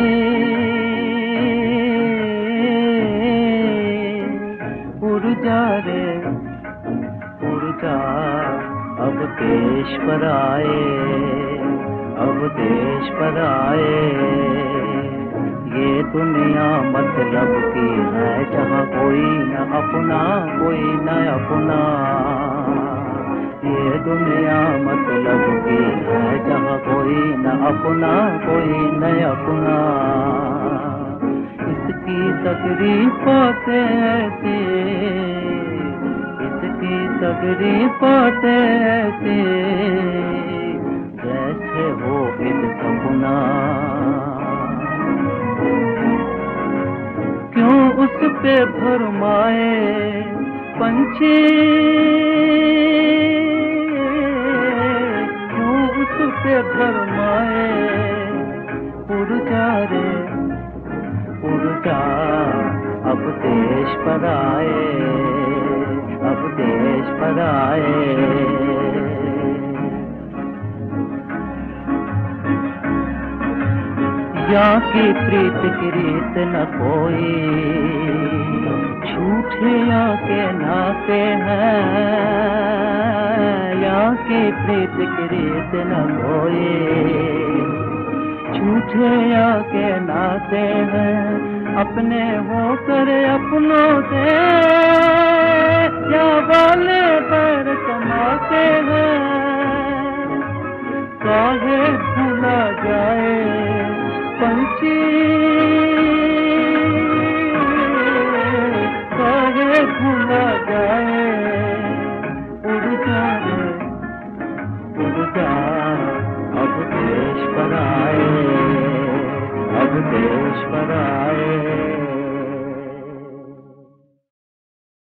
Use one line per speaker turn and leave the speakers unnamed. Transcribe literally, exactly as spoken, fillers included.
उड़ जा रे उड़ जा, अब देश पर आए, अब देश पर आए। ये दुनिया मतलब की है जहाँ कोई न अपना, कोई न अपना। ये दुनिया मतलब की है जहाँ कोई न अपना, कोई न अपना। इसकी सगरी बातें ऐसी, इसकी सगरी बातें ऐसी, जैसे हो एक सपना। क्यों उस पे भरमाए पंछी, क्यों उस पे भरमाए। उड़ जा रे उड़ जा, अब देश पर आए, अब देश पर आए। यहाँ की प्रीत की रीत न कोई, झूठे यहाँ के नाते हैं। यहाँ की प्रीत की रीत न कोई, झूठे यहाँ के नाते हैं। अपने होकर अपनों से या वाले पर कमाते हैं। काहे भूला जाए पंछी, काहे भूला जाए। उड़ जा रे उड़ जा, अब देश पर आए, अब देश पर आए।